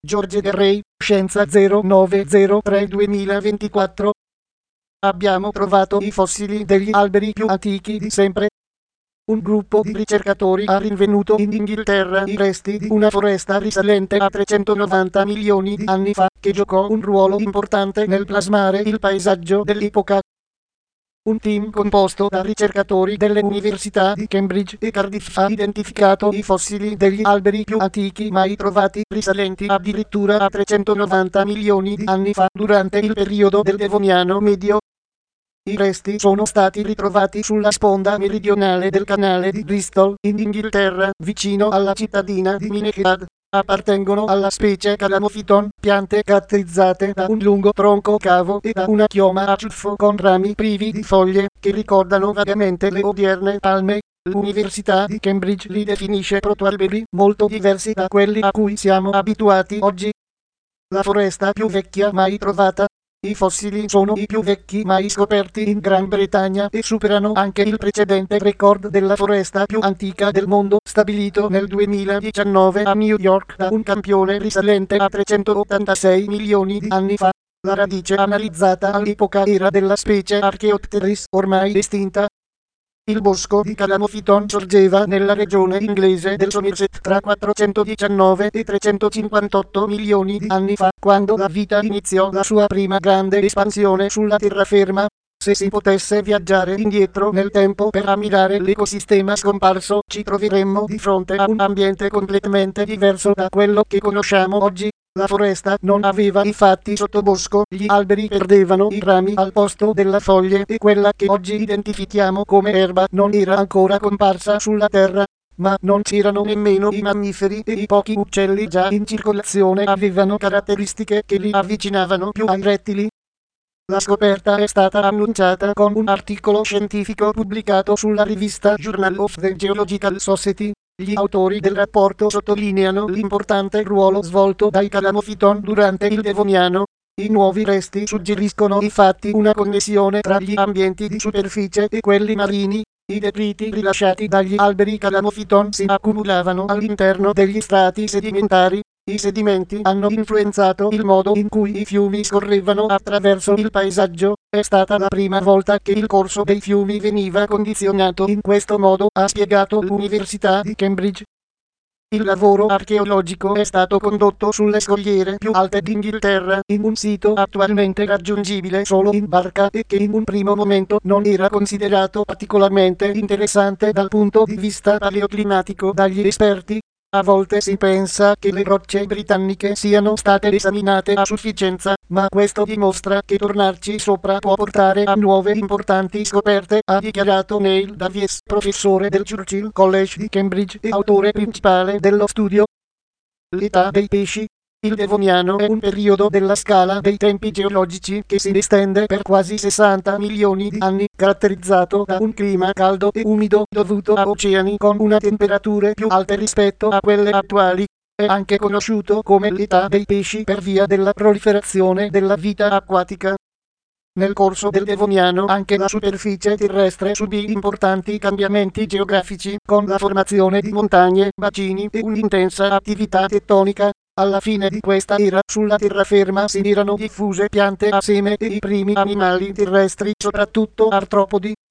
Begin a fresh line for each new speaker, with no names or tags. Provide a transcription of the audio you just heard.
George Garray, Scienza 0903-2024. Abbiamo trovato i fossili degli alberi più antichi di sempre. Un gruppo di ricercatori ha rinvenuto in Inghilterra i resti di una foresta risalente a 390 milioni di anni fa, che giocò un ruolo importante nel plasmare il paesaggio dell'epoca. Un team composto da ricercatori delle università di Cambridge e Cardiff ha identificato i fossili degli alberi più antichi mai trovati, risalenti addirittura a 390 milioni di anni fa, durante il periodo del Devoniano medio. I resti sono stati ritrovati sulla sponda meridionale del canale di Bristol, in Inghilterra, vicino alla cittadina di Minehead. Appartengono alla specie Calamophyton, piante caratterizzate da un lungo tronco cavo e da una chioma a ciuffo con rami privi di foglie, che ricordano vagamente le odierne palme. L'Università di Cambridge li definisce protoalberi, molto diversi da quelli a cui siamo abituati oggi. La foresta più vecchia mai trovata. I fossili sono i più vecchi mai scoperti in Gran Bretagna e superano anche il precedente record della foresta più antica del mondo, stabilito nel 2019 a New York da un campione risalente a 386 milioni di anni fa. La radice analizzata all'epoca era della specie Archaeopteris, ormai estinta. Il bosco di Calamophyton sorgeva nella regione inglese del Somerset tra 419 e 358 milioni di anni fa, quando la vita iniziò la sua prima grande espansione sulla terraferma. Se si potesse viaggiare indietro nel tempo per ammirare l'ecosistema scomparso, ci troveremmo di fronte a un ambiente completamente diverso da quello che conosciamo oggi. La foresta non aveva infatti sottobosco, gli alberi perdevano i rami al posto delle foglie e quella che oggi identifichiamo come erba non era ancora comparsa sulla terra. Ma non c'erano nemmeno i mammiferi e i pochi uccelli già in circolazione avevano caratteristiche che li avvicinavano più ai rettili. La scoperta è stata annunciata con un articolo scientifico pubblicato sulla rivista Journal of the Geological Society. Gli autori del rapporto sottolineano l'importante ruolo svolto dai Calamophyton durante il Devoniano. I nuovi resti suggeriscono infatti una connessione tra gli ambienti di superficie e quelli marini. I detriti rilasciati dagli alberi Calamophyton si accumulavano all'interno degli strati sedimentari. I sedimenti hanno influenzato il modo in cui i fiumi scorrevano attraverso il paesaggio. È stata la prima volta che il corso dei fiumi veniva condizionato in questo modo, ha spiegato l'Università di Cambridge. Il lavoro archeologico è stato condotto sulle scogliere più alte d'Inghilterra, in un sito attualmente raggiungibile solo in barca e che in un primo momento non era considerato particolarmente interessante dal punto di vista paleoclimatico dagli esperti. A volte si pensa che le rocce britanniche siano state esaminate a sufficienza, ma questo dimostra che tornarci sopra può portare a nuove importanti scoperte, ha dichiarato Neil Davies, professore del Churchill College di Cambridge e autore principale dello studio. L'età dei pesci. Il Devoniano è un periodo della scala dei tempi geologici che si estende per quasi 60 milioni di anni, caratterizzato da un clima caldo e umido dovuto a oceani con una temperature più alte rispetto a quelle attuali. È anche conosciuto come l'età dei pesci per via della proliferazione della vita acquatica. Nel corso del Devoniano anche la superficie terrestre subì importanti cambiamenti geografici, con la formazione di montagne, bacini e un'intensa attività tettonica. Alla fine di questa era, sulla terraferma si erano diffuse piante a seme e i primi animali terrestri, soprattutto artropodi.